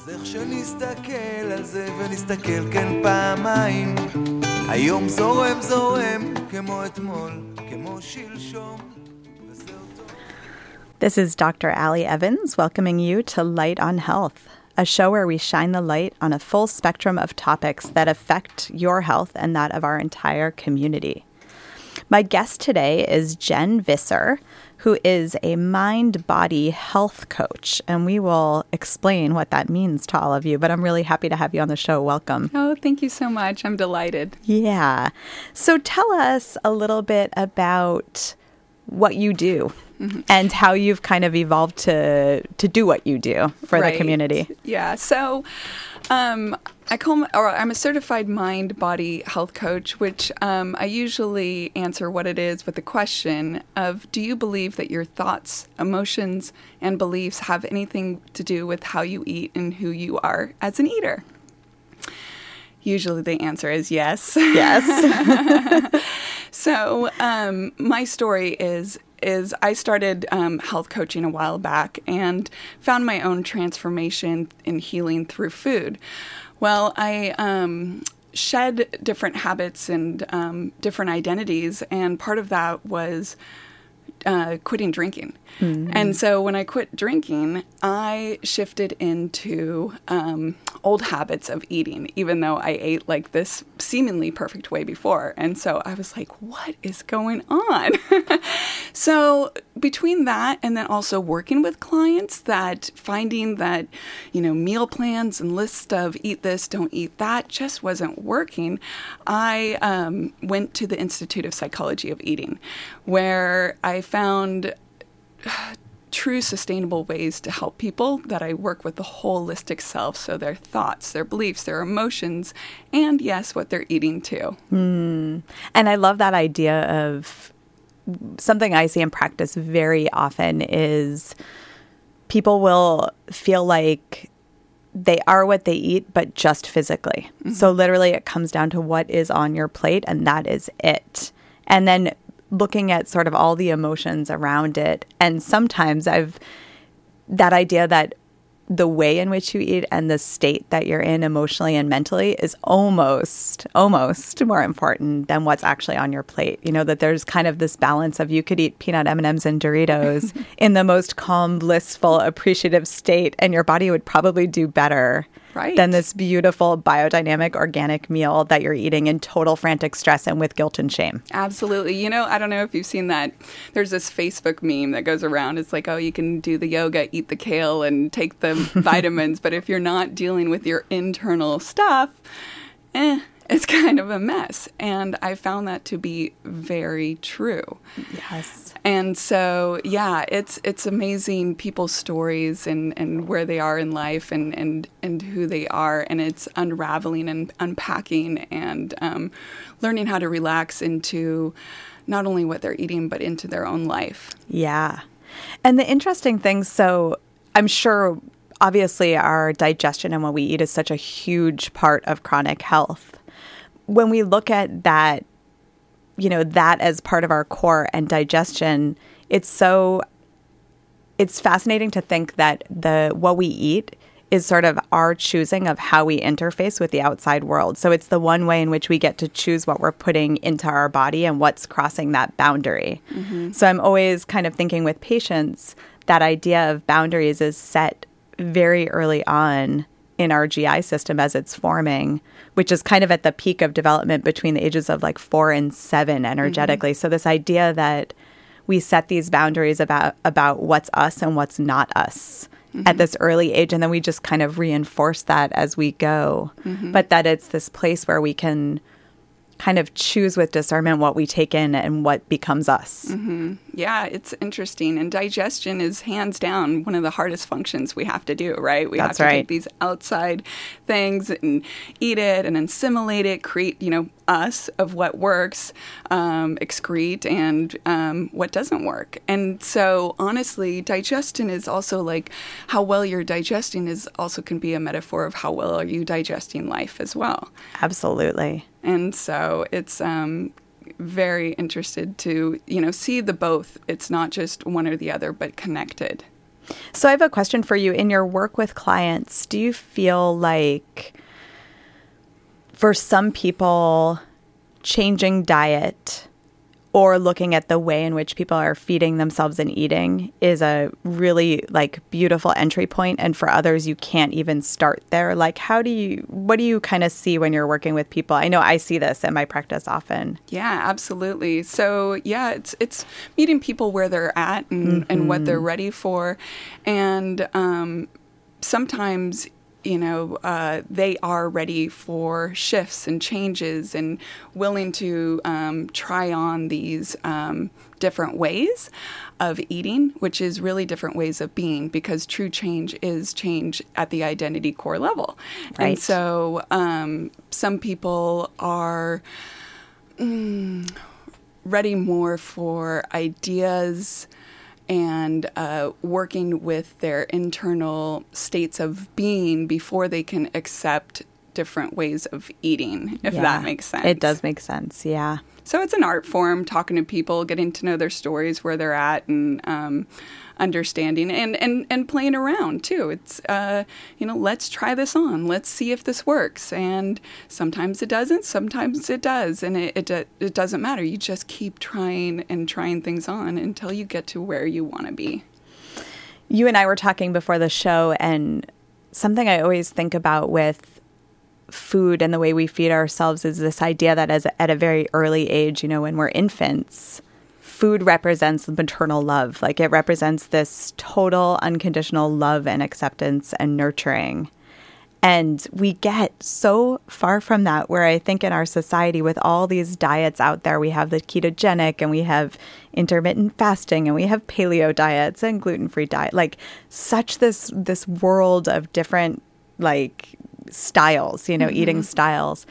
אז איך שנסתכל על זה ונסתכל כן פעמיים היום זורם זורם כמו אתמול כמו שלשום This is Dr. Allie Evans welcoming you to Light on Health, a show where we shine the light on a full spectrum of topics that affect your health and that of our entire community. My guest today is Jen Visser, who is a mind-body health coach, and we will explain what that means to all of you, but I'm really happy to have you on the show. Welcome. Oh, thank you so much. I'm delighted. Yeah. So tell us a little bit about what you do and how you've kind of evolved to do what you do for the community. Yeah. So I'm a certified mind-body health coach, which I usually answer what it is with the question of, do you believe that your thoughts, emotions, and beliefs have anything to do with how you eat and who you are as an eater? Usually the answer is yes. Yes. So my story is I started health coaching a while back and found my own transformation in healing through food. Well, I shed different habits and different identities, and part of that was quitting drinking. Mm-hmm. And so when I quit drinking, I shifted into old habits of eating, even though I ate like this seemingly perfect way before. And so I was like, what is going on? So between that and then also working with clients, that finding that, meal plans and lists of eat this, don't eat that just wasn't working, I went to the Institute of Psychology of Eating, where I found true sustainable ways to help people, that I work with the holistic self, so their thoughts, their beliefs, their emotions, and yes, what they're eating too. And I love that idea of something I see in practice very often is people will feel like they are what they eat, but just physically. Mm-hmm. So literally it comes down to what is on your plate, and that is it. And then looking at sort of all the emotions around it. And sometimes that idea that the way in which you eat and the state that you're in emotionally and mentally is almost more important than what's actually on your plate. That there's kind of this balance of you could eat peanut M&Ms and Doritos in the most calm, blissful, appreciative state, and your body would probably do better than this beautiful, biodynamic, organic meal that you're eating in total frantic stress and with guilt and shame. Absolutely. I don't know if you've seen that. There's this Facebook meme that goes around. It's like, oh, you can do the yoga, eat the kale, and take the vitamins. But if you're not dealing with your internal stuff, it's kind of a mess. And I found that to be very true. Yes. And so, yeah, it's amazing people's stories and where they are in life and who they are. And it's unraveling and unpacking and learning how to relax into not only what they're eating, but into their own life. Yeah. And the interesting thing, so I'm sure, obviously, our digestion and what we eat is such a huge part of chronic health. When we look at that, that as part of our core and digestion, it's fascinating to think that what we eat is sort of our choosing of how we interface with the outside world. So it's the one way in which we get to choose what we're putting into our body and what's crossing that boundary. Mm-hmm. So I'm always kind of thinking with patients, that idea of boundaries is set very early on in our GI system as it's forming, which is kind of at the peak of development between the ages of like 4 and 7 energetically. Mm-hmm. So this idea that we set these boundaries about what's us and what's not us at this early age, and then we just kind of reinforce that as we go. Mm-hmm. But that it's this place where we can kind of choose with discernment what we take in and what becomes us. Mm-hmm. Yeah, it's interesting. And digestion is hands down one of the hardest functions we have to do, right? We have to take these outside things and eat it and assimilate it, create, us of what works, excrete, and what doesn't work. And so honestly, digestion is also like how well you're digesting is also can be a metaphor of how well are you digesting life as well. Absolutely. And so it's very interested to, see the both. It's not just one or the other, but connected. So I have a question for you. In your work with clients, do you feel like for some people, changing diet or looking at the way in which people are feeding themselves and eating is a really like beautiful entry point, and for others you can't even start there? Like what do you kind of see when you're working with people? I know I see this in my practice often. Yeah, absolutely. So yeah, it's meeting people where they're at and what they're ready for, and sometimes they are ready for shifts and changes and willing to try on these different ways of eating, which is really different ways of being, because true change is change at the identity core level. Right. And so some people are ready more for ideas and working with their internal states of being before they can accept different ways of eating, if that makes sense. It does make sense, yeah. So it's an art form, talking to people, getting to know their stories, where they're at, and understanding and playing around too. It's let's try this on, let's see if this works. And sometimes it doesn't, sometimes it does, and it doesn't matter. You just keep trying and trying things on until you get to where you want to be. You and I were talking before the show, and something I always think about with food and the way we feed ourselves is this idea that at a very early age, when we're infants, food represents maternal love. Like, it represents this total unconditional love and acceptance and nurturing. And we get so far from that, where I think in our society with all these diets out there, we have the ketogenic and we have intermittent fasting and we have paleo diets and gluten-free diet, like such this world of different like styles, eating styles.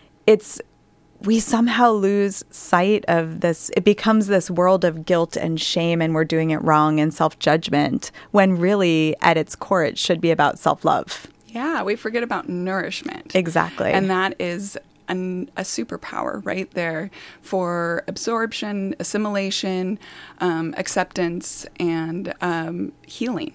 We somehow lose sight of this. It becomes this world of guilt and shame, and we're doing it wrong, and self-judgment, when really at its core it should be about self-love. Yeah, we forget about nourishment. Exactly. And that is a superpower right there for absorption, assimilation, acceptance, and healing.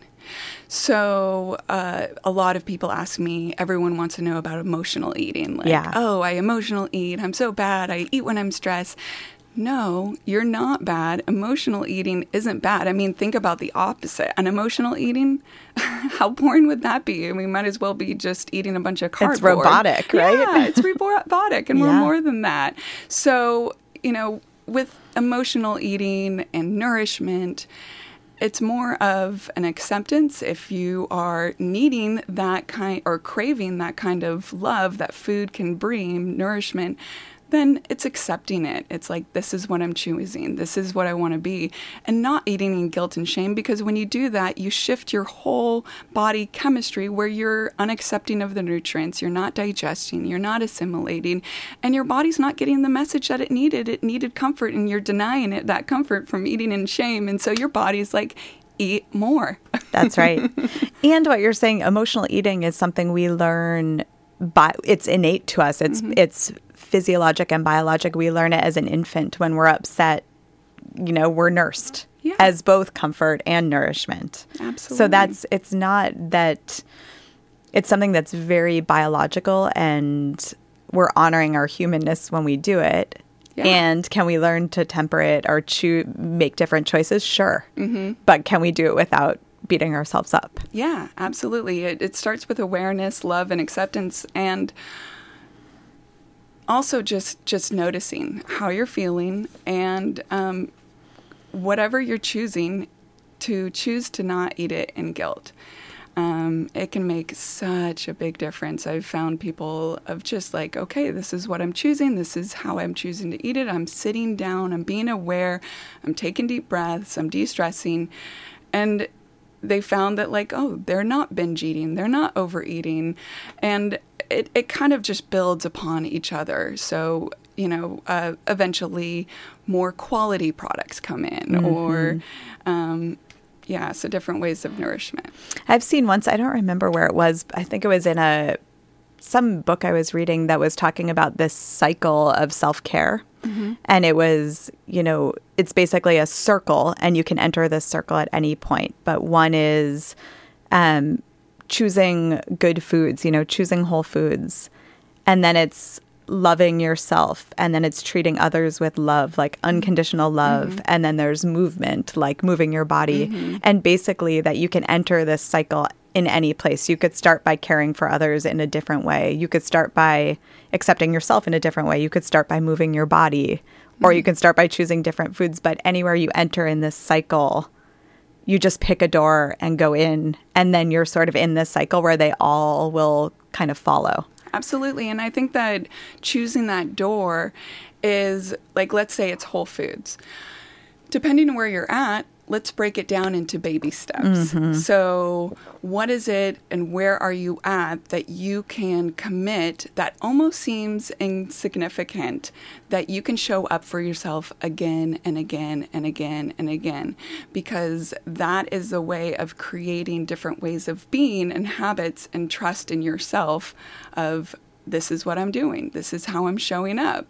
So a lot of people ask me, everyone wants to know about emotional eating. Like, oh, I emotional eat. I'm so bad. I eat when I'm stressed. No, you're not bad. Emotional eating isn't bad. I mean, think about the opposite. An emotional eating, how boring would that be? We might as well be just eating a bunch of cardboard. It's robotic, right? Yeah, it's robotic, and we're more than that. So, with emotional eating and nourishment, it's more of an acceptance. If you are needing that kind or craving that kind of love that food can bring, nourishment, then it's accepting it. It's like, this is what I'm choosing. This is what I want to be. And not eating in guilt and shame, because when you do that, you shift your whole body chemistry where you're unaccepting of the nutrients. You're not digesting. You're not assimilating. And your body's not getting the message that it needed. It needed comfort, and you're denying it that comfort from eating in shame. And so your body's like, eat more. That's right. And what you're saying, emotional eating is something we learn it's innate to us. It's physiologic and biologic. We learn it as an infant. When we're upset, we're nursed as both comfort and nourishment. Absolutely. So it's not that, it's something that's very biological, and we're honoring our humanness when we do it. Yeah. And can we learn to temper it or make different choices? Sure. But can we do it without beating ourselves up? Yeah, absolutely. It starts with awareness, love, and acceptance, and also just noticing how you're feeling, and whatever you're choosing, to choose to not eat it in guilt. It can make such a big difference. I've found people of just like, okay, this is what I'm choosing. This is how I'm choosing to eat it. I'm sitting down. I'm being aware. I'm taking deep breaths. I'm de-stressing. And they found that, like, oh, they're not binge eating. They're not overeating. And it kind of just builds upon each other. So, eventually more quality products come in, or so different ways of nourishment. I've seen once, I don't remember where it was, I think it was in a some book I was reading that was talking about this cycle of self-care. And it was, it's basically a circle, and you can enter this circle at any point. But one is choosing good foods, choosing whole foods. And then it's loving yourself. And then it's treating others with love, like unconditional love. And then there's movement, like moving your body. And basically that you can enter this cycle in any place. You could start by caring for others in a different way. You could start by accepting yourself in a different way. You could start by moving your body, or you can start by choosing different foods. But anywhere you enter in this cycle, you just pick a door and go in, and then you're sort of in this cycle where they all will kind of follow. Absolutely. And I think that choosing that door is, like, let's say it's Whole Foods. Depending on where you're at, let's break it down into baby steps. So what is it and where are you at that you can commit that almost seems insignificant, that you can show up for yourself again and again and again and again? Because that is a way of creating different ways of being and habits and trust in yourself of, this is what I'm doing. This is how I'm showing up.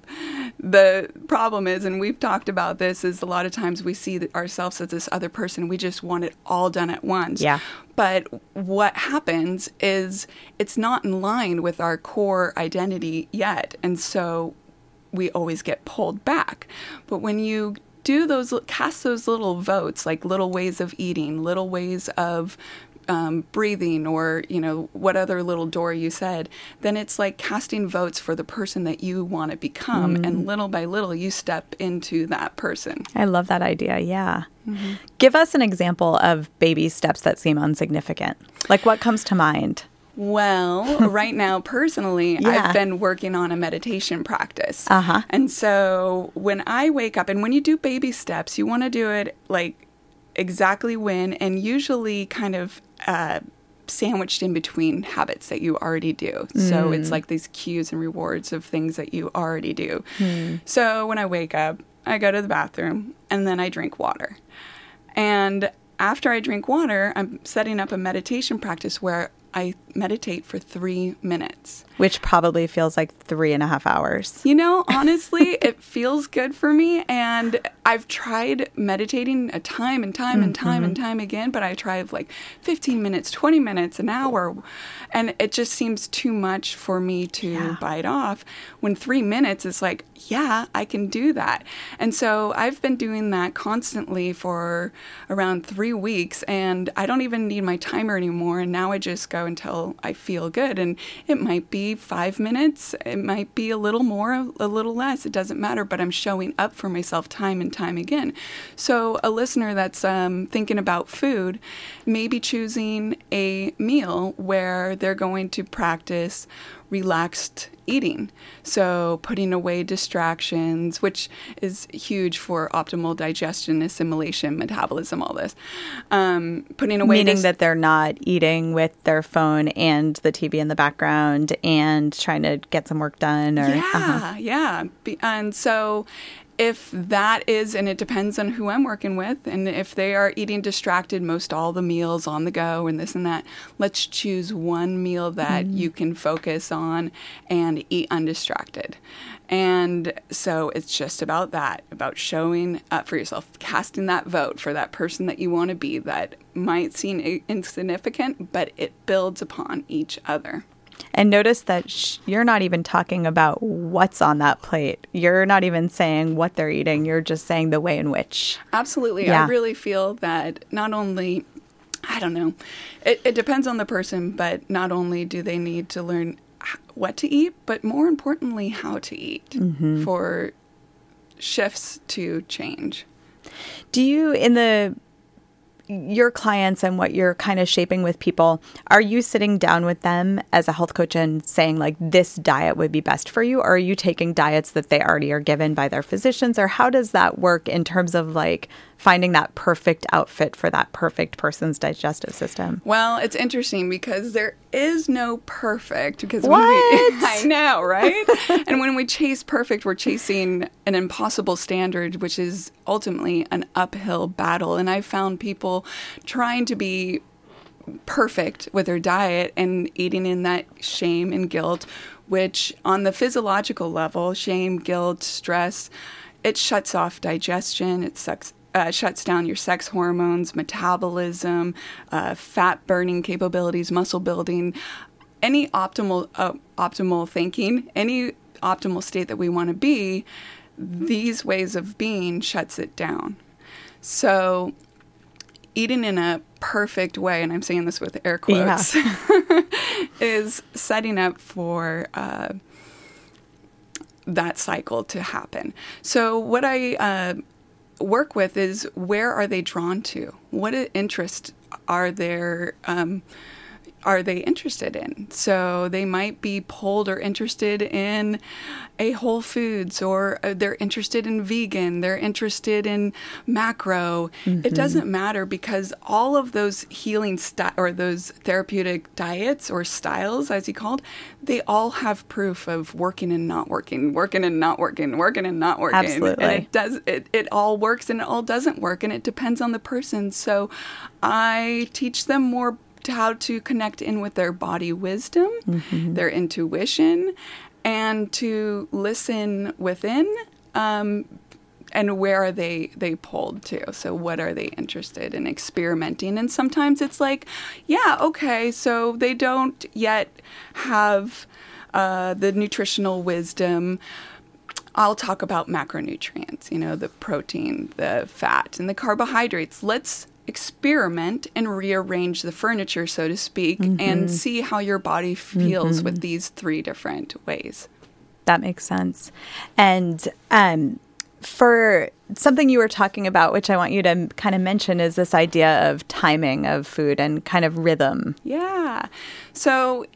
The problem is, and we've talked about this, is a lot of times we see ourselves as this other person. We just want it all done at once. Yeah. But what happens is it's not in line with our core identity yet. And so we always get pulled back. But when you cast those little votes, like little ways of eating, little ways of breathing, or, what other little door you said, then it's like casting votes for the person that you want to become. And little by little, you step into that person. I love that idea. Yeah. Give us an example of baby steps that seem insignificant. Like, what comes to mind? Well, right now, personally, I've been working on a meditation practice. And so when I wake up, and when you do baby steps, you want to do it like exactly when, and usually kind of sandwiched in between habits that you already do. So it's like these cues and rewards of things that you already do. So when I wake up, I go to the bathroom, and then I drink water. And after I drink water, I'm setting up a meditation practice where I meditate for 3 minutes. Which probably feels like 3.5 hours. Honestly, it feels good for me. And I've tried meditating a time and time and time and time again, but I tried like 15 minutes, 20 minutes, an hour. And it just seems too much for me to bite off. When 3 minutes is like, yeah, I can do that. And so I've been doing that constantly for around 3 weeks, and I don't even need my timer anymore. And now I just go until I feel good. And it might be 5 minutes. It might be a little more, a little less. It doesn't matter, but I'm showing up for myself time and time again. So a listener that's thinking about food, maybe choosing a meal where they're going to practice relaxed eating. So putting away distractions, which is huge for optimal digestion, assimilation, metabolism, all this. Putting away Meaning that they're not eating with their phone and the TV in the background and trying to get some work done. Or Yeah. And so if that is, and it depends on who I'm working with, and if they are eating distracted most all the meals on the go and this and that, let's choose one meal that you can focus on and eat undistracted. And so it's just about that, about showing up for yourself, casting that vote for that person that you want to be, that might seem insignificant, but it builds upon each other. And notice that you're not even talking about what's on that plate. You're not even saying what they're eating. You're just saying the way in which. Absolutely. Yeah. I really feel that not only, I don't know, it depends on the person, but not only do they need to learn what to eat, but more importantly, how to eat for shifts to change. Do you, in your clients and what you're kind of shaping with people, are you sitting down with them as a health coach and saying like this diet would be best for you? Or are you taking diets that they already are given by their physicians? Or how does that work in terms of like finding that perfect outfit for that perfect person's digestive system? Well, it's interesting because there is no perfect. Because what? I know, right? And when we chase perfect, we're chasing an impossible standard, which is ultimately an uphill battle. And I found people trying to be perfect with their diet and eating in that shame and guilt, which on the physiological level, shame, guilt, stress, it shuts off digestion, shuts down your sex hormones, metabolism, fat burning capabilities, muscle building, any optimal thinking, any optimal state that we want to be. These ways of being shuts it down. So eating in a perfect way, and I'm saying this with air quotes, is setting up for that cycle to happen. So what I work with is, where are they drawn to? What interest are they interested in? So they might be pulled or interested in a Whole Foods, or they're interested in vegan, they're interested in macro. It doesn't matter, because all of those healing or those therapeutic diets or styles, as you called, they all have proof of working and not working, working and not working, working and not working. Absolutely. And it all works and it all doesn't work, and it depends on the person. So I teach them more how to connect in with their body wisdom, their intuition, and to listen within, and where are they pulled to? So what are they interested in experimenting? And sometimes it's like, yeah, okay, so they don't yet have the nutritional wisdom. I'll talk about macronutrients, the protein, the fat, and the carbohydrates. Let's experiment and rearrange the furniture, so to speak, and see how your body feels with these 3 different ways. That makes sense. And for something you were talking about, which I want you to kind of mention, is this idea of timing of food and kind of rhythm. Yeah. So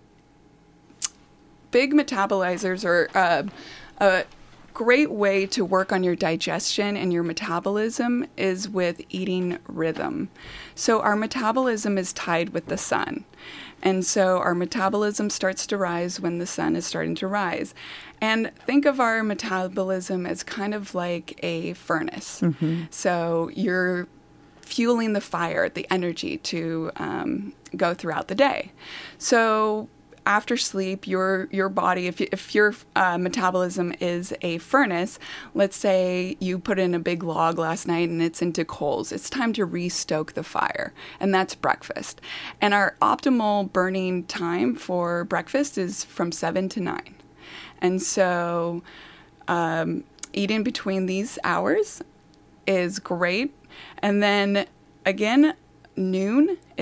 big metabolizers are a great way to work on your digestion and your metabolism is with eating rhythm. So our metabolism is tied with the sun. And so our metabolism starts to rise when the sun is starting to rise. And think of our metabolism as kind of like a furnace. So you're fueling the fire, the energy to go throughout the day. So after sleep, your body, if your metabolism is a furnace, let's say you put in a big log last night and it's into coals, it's time to restoke the fire, and that's breakfast. And our optimal burning time for breakfast is from 7 to 9. And so eating between these hours is great. And then again, noon to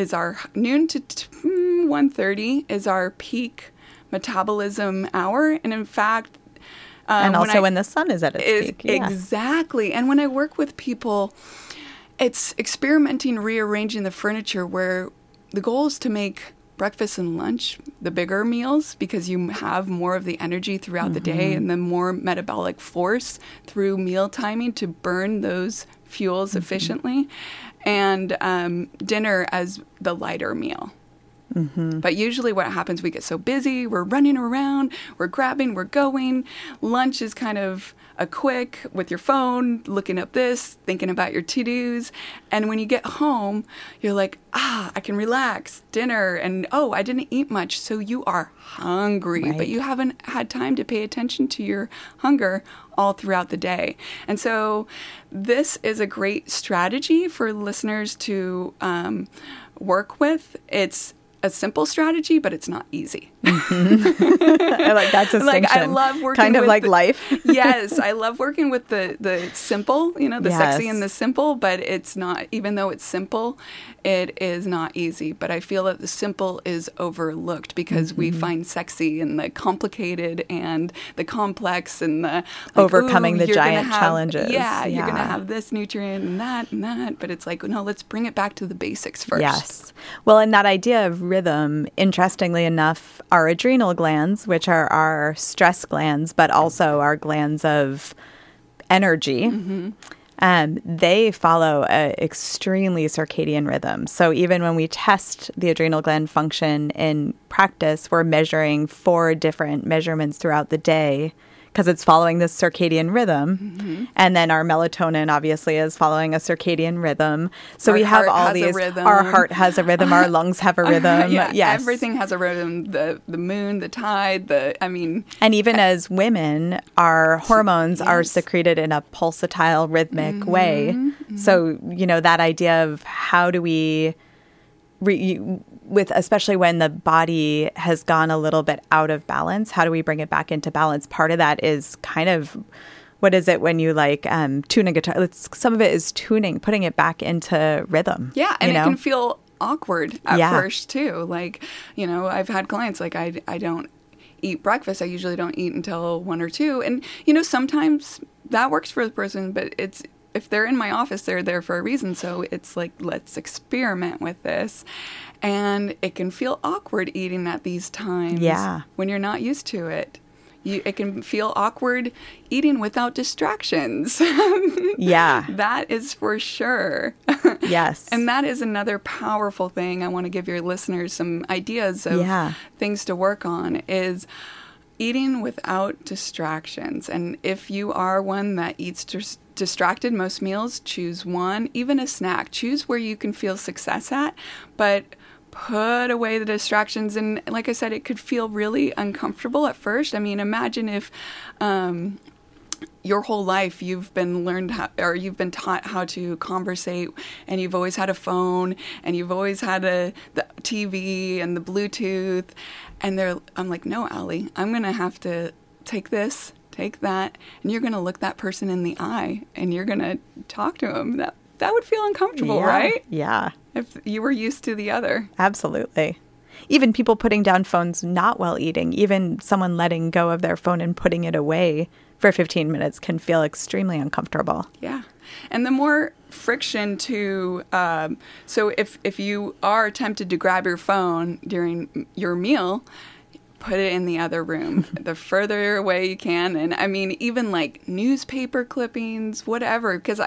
1:30 is our peak metabolism hour. And in fact, and also when the sun is at its peak. Yeah. Exactly. And when I work with people, it's experimenting, rearranging the furniture, where the goal is to make breakfast and lunch the bigger meals, because you have more of the energy throughout the day and the more metabolic force through meal timing to burn those fuels efficiently, and dinner as the lighter meal. But usually what happens, we get so busy, we're running around, we're grabbing, we're going. Lunch is kind of a quick with your phone, looking up this, thinking about your to-dos. And when you get home, you're like, I can relax, dinner, and I didn't eat much. So you are hungry, but you haven't had time to pay attention to your hunger all throughout the day. And so this is a great strategy for listeners to work with. It's a simple strategy, but it's not easy. I like that distinction. I love working kind of with like life. Yes, I love working with the simple, the sexy and the simple, but it's not, even though it's simple, it is not easy. But I feel that the simple is overlooked because we find sexy in the complicated and the complex and the overcoming the giant challenges. Yeah, you're going to have this nutrient and that, but it's like, no, let's bring it back to the basics first. Yes. Well, and that idea of rhythm, interestingly enough, our adrenal glands, which are our stress glands, but also our glands of energy, they follow an extremely circadian rhythm. So even when we test the adrenal gland function in practice, we're measuring 4 different measurements throughout the day, because it's following this circadian rhythm. And then our melatonin obviously is following a circadian rhythm. So Our we have heart all has a these, rhythm. our heart has a rhythm, our lungs have a rhythm. Yeah, Yes. everything has a rhythm. The moon, the tide, and even as women, our hormones are Yes. secreted in a pulsatile, rhythmic way. So, that idea of how do we, especially when the body has gone a little bit out of balance, how do we bring it back into balance? Part of that is kind of, what is it when you tune a guitar? Some of it is tuning, putting it back into rhythm. Yeah, and it can feel awkward at first too. I've had clients I don't eat breakfast. I usually don't eat until 1 or 2, and sometimes that works for the person, but if they're in my office, they're there for a reason. So it's let's experiment with this, and it can feel awkward eating at these times. Yeah, when you're not used to it. It can feel awkward eating without distractions. Yeah. That is for sure. Yes. And that is another powerful thing I want to give your listeners some ideas of things to work on is eating without distractions. And if you are one that eats distracted most meals, choose one, even a snack. Choose where you can feel success at, but put away the distractions. And like I said, it could feel really uncomfortable at first. I mean, imagine if your whole life you've been taught how to conversate, and you've always had a phone, and you've always had the TV and the Bluetooth. And I'm like, no, Allie, I'm going to have to take this, take that, and you're going to look that person in the eye, and you're going to talk to them. That would feel uncomfortable, right? Yeah. If you were used to the other. Absolutely. Even people putting down phones not while eating, even someone letting go of their phone and putting it away for 15 minutes can feel extremely uncomfortable. Yeah. And the more friction to, so if you are tempted to grab your phone during your meal, put it in the other room, the further away you can. And I mean, even newspaper clippings, whatever. Because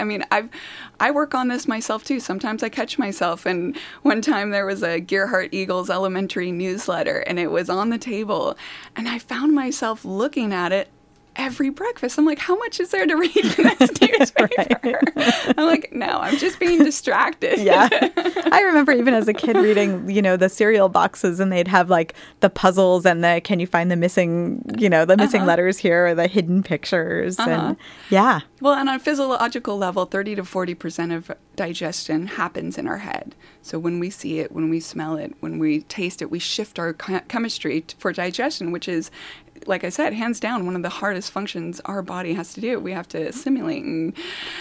I work on this myself too. Sometimes I catch myself. And one time there was a Gerhardt Eagles elementary newsletter, and it was on the table. And I found myself looking at it every breakfast. I'm like, how much is there to read in this newspaper? I'm like, no, I'm just being distracted. Yeah. I remember even as a kid reading, the cereal boxes, and they'd have the puzzles and can you find the missing, the missing letters here, or the hidden pictures. And yeah. Well, and on a physiological level, 30 to 40% of digestion happens in our head. So when we see it, when we smell it, when we taste it, we shift our chemistry for digestion, which is, like I said, hands down, one of the hardest functions our body has to do. We have to assimilate and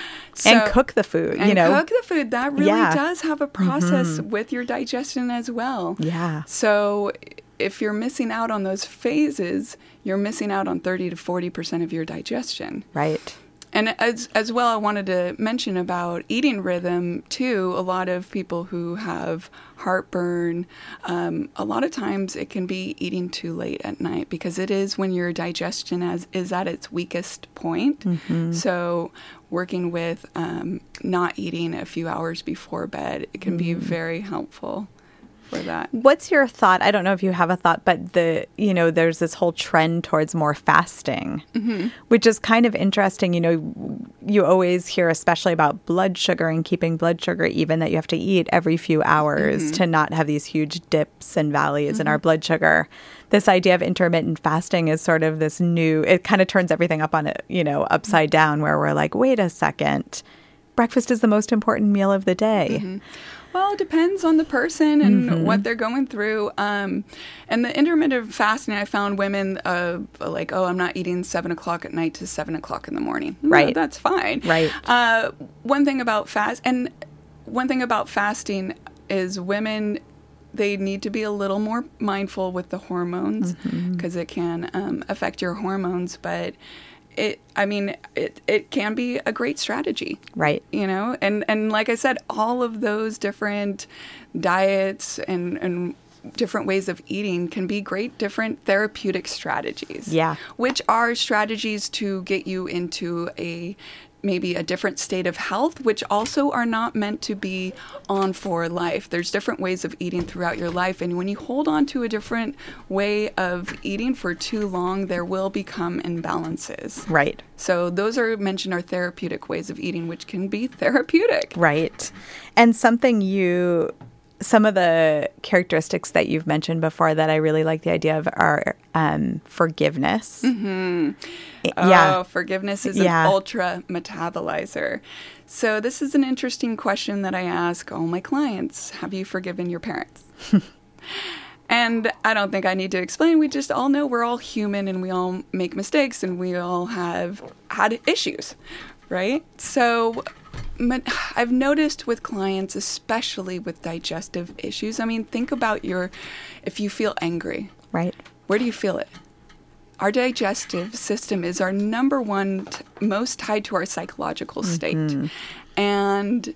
cook the food. Cook the food. That really does have a process with your digestion as well. Yeah. So if you're missing out on those phases, you're missing out on 30 to 40% of your digestion. Right. And as well, I wanted to mention about eating rhythm, too. A lot of people who have heartburn, a lot of times it can be eating too late at night, because it is when your digestion is at its weakest point. Mm-hmm. So working with not eating a few hours before bed, it can be very helpful for that. What's your thought? I don't know if you have a thought, but there's this whole trend towards more fasting, which is kind of interesting. You always hear, especially about blood sugar and keeping blood sugar even, that you have to eat every few hours to not have these huge dips and valleys in our blood sugar. This idea of intermittent fasting is sort of this new, it kind of turns everything up on it, upside down, where we're like, wait a second, breakfast is the most important meal of the day. Well, it depends on the person and what they're going through. And the intermittent fasting, I found women like, oh, I'm not eating 7 o'clock at night to 7 o'clock in the morning. Right. No, that's fine. Right. One thing about fasting is women, they need to be a little more mindful with the hormones, because it can affect your hormones. But it can be a great strategy. Right. And like I said, all of those different diets and different ways of eating can be great different therapeutic strategies. Yeah. Which are strategies to get you into a maybe a different state of health, which also are not meant to be on for life. There's different ways of eating throughout your life. And when you hold on to a different way of eating for too long, there will become imbalances. Right. So those are mentioned are therapeutic ways of eating, which can be therapeutic. Right. And some of the characteristics that you've mentioned before that I really like the idea of are forgiveness. Mm-hmm. Yeah. Oh, forgiveness is an ultra metabolizer. So this is an interesting question that I ask all my clients. Have you forgiven your parents? And I don't think I need to explain. We just all know we're all human and we all make mistakes and we all have had issues, right? So I've noticed with clients, especially with digestive issues, I mean, think about if you feel angry. Right. Where do you feel it? Our digestive system is our number one, most tied to our psychological state. Mm-hmm. And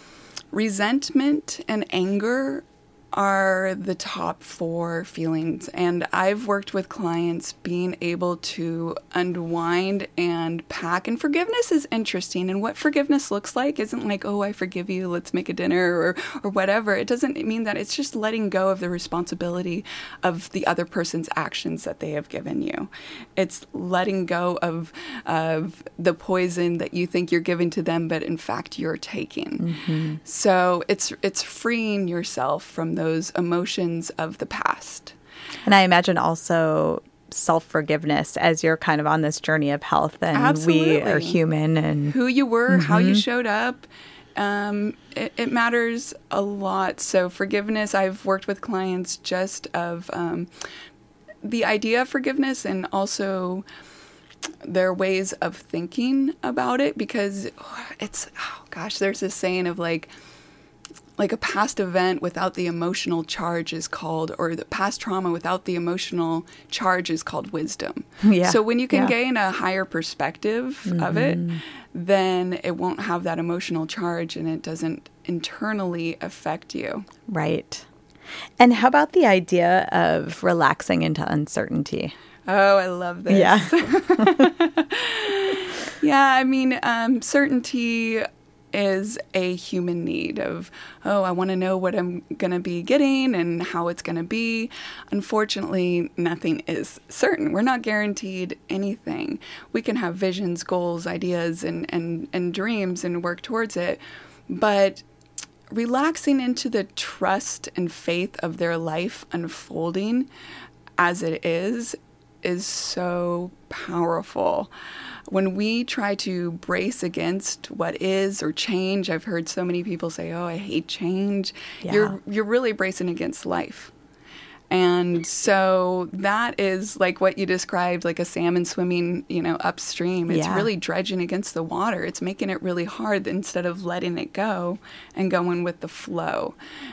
resentment and anger are the top 4 feelings. And I've worked with clients being able to unwind and pack. And forgiveness is interesting. And what forgiveness looks like isn't like, oh, I forgive you, let's make a dinner or whatever. It doesn't mean that. It's just letting go of the responsibility of the other person's actions that they have given you. It's letting go of the poison that you think you're giving to them, but in fact you're taking. Mm-hmm. So it's freeing yourself from those emotions of the past. And I imagine also self-forgiveness as you're kind of on this journey of health, and Absolutely. We are human, and who you were, mm-hmm. how you showed up, it matters a lot. So forgiveness, I've worked with clients just of the idea of forgiveness and also their ways of thinking about it, because there's this saying of like a past event without the emotional charge is called, or the past trauma without the emotional charge is called wisdom. Yeah. So when you can gain a higher perspective mm-hmm. of it, then it won't have that emotional charge and it doesn't internally affect you. Right. And how about the idea of relaxing into uncertainty? Oh, I love this. Yeah. Yeah, I mean, certainty is a human need of, I want to know what I'm going to be getting and how it's going to be. Unfortunately, nothing is certain. We're not guaranteed anything. We can have visions, goals, ideas, and dreams and work towards it. But relaxing into the trust and faith of their life unfolding as it is so powerful. When we try to brace against what is or change, I've heard so many people say, I hate change. Yeah. You're really bracing against life. And so that is like what you described, like a salmon swimming, upstream. It's really dredging against the water. It's making it really hard instead of letting it go and going with the flow.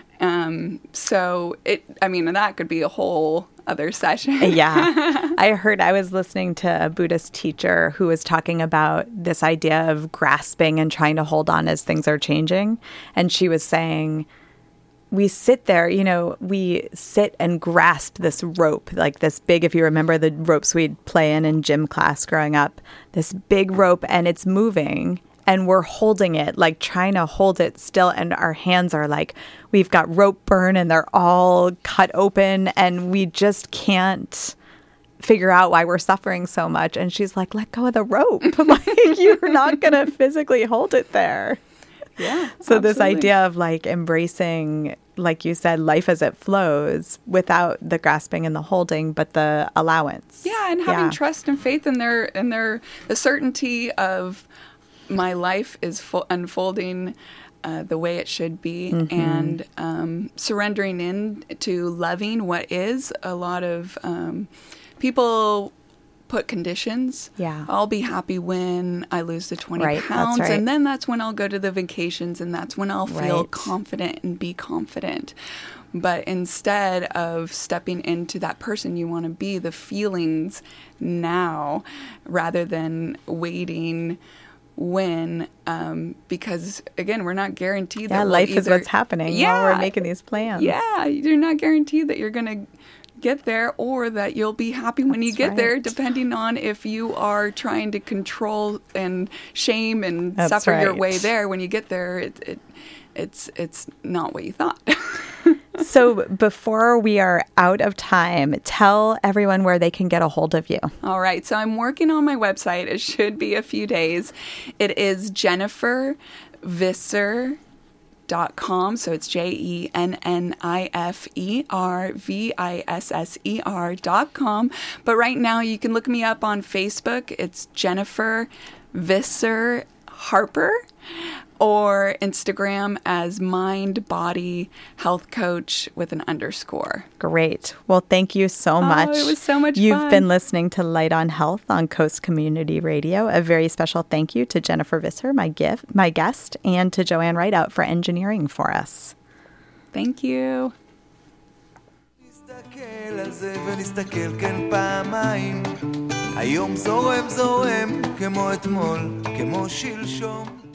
That could be a whole other session. Yeah. I was listening to a Buddhist teacher who was talking about this idea of grasping and trying to hold on as things are changing. And she was saying, we sit there, we sit and grasp this rope, like this big, if you remember the ropes we'd play in gym class growing up, this big rope, and it's moving. And we're holding it, like trying to hold it still. And our hands are like, we've got rope burn and they're all cut open. And we just can't figure out why we're suffering so much. And she's like, let go of the rope. Like, you're not going to physically hold it there. Yeah. So absolutely. This idea of like embracing, like you said, life as it flows without the grasping and the holding, but the allowance. Yeah. And having trust and faith in the certainty of, my life is unfolding the way it should be, mm-hmm. and surrendering in to loving what is. A lot of people put conditions. Yeah. I'll be happy when I lose the 20 pounds. That's right. And then that's when I'll go to the vacations, and that's when I'll feel confident and be confident. But instead of stepping into that person you want to be, the feelings now, rather than waiting when, because again, we're not guaranteed that life is what's happening while we're making these plans. Yeah, you're not guaranteed that you're going to get there, or that you'll be happy when you get there, depending on if you are trying to control and shame and suffer your way there. When you get there, it's not what you thought. So before we are out of time, tell everyone where they can get a hold of you. All right. So I'm working on my website. It should be a few days. It is JenniferVisser.com. So it's JenniferVisser.com. But right now you can look me up on Facebook. It's Jennifer Visser Harper, or Instagram as Mind Body Health Coach with an _. Great. Well, thank you so much. It was so much fun. You've been listening to Light on Health on Coast Community Radio. A very special thank you to Jennifer Visser, my guest, and to Joanne Rideout for engineering for us. Thank you. נסתכל על זה ונסתכל כן פעמיים היום זורם זורם כמו אתמול כמו שלשום